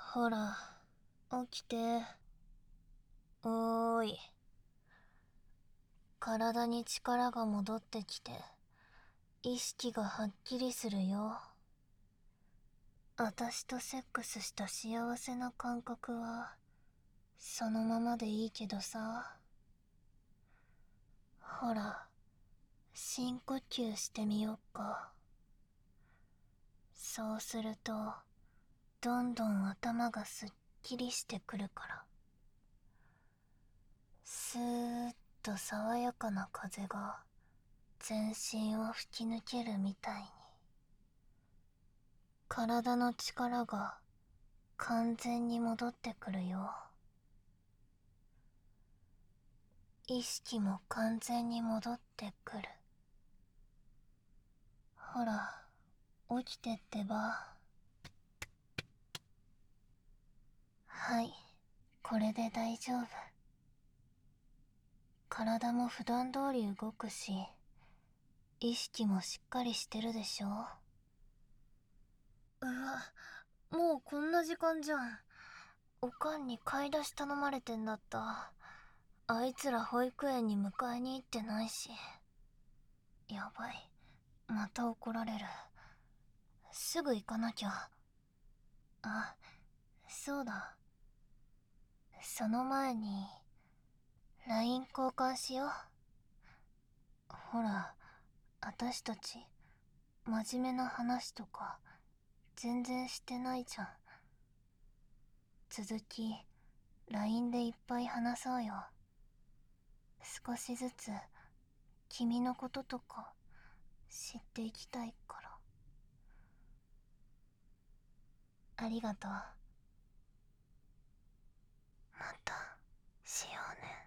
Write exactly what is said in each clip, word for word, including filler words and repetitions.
ほら、起きて。おーい。体に力が戻ってきて、意識がはっきりするよ。私とセックスした幸せな感覚は、そのままでいいけどさ。ほら、深呼吸してみよっか。そうすると、どんどん頭がすっきりしてくるから。スーッと爽やかな風が全身を吹き抜けるみたいに、体の力が完全に戻ってくるよ。意識も完全に戻ってくる。ほら、起きてってば。はい、これで大丈夫。体も普段通り動くし、意識もしっかりしてるでしょ。うわ、もうこんな時間じゃん。おかんに買い出し頼まれてんだった。あいつら保育園に迎えに行ってないし。やばい、また怒られる。すぐ行かなきゃ。あ、そうだ。その前に ライン 交換しよう。ほら、あたしたち真面目な話とか全然してないじゃん。続き ライン でいっぱい話そうよ。少しずつ君のこととか知っていきたいから。ありがとう。またしようね。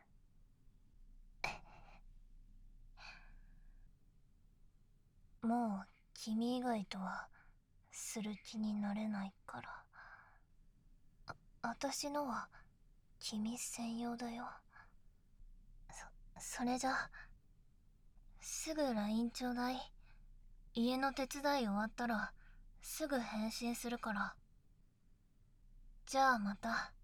もう君以外とはする気になれないから。あ、私のは君専用だよ。そ、それじゃ、すぐ ライン ちょうだい。家の手伝い終わったらすぐ返信するから。じゃあまた。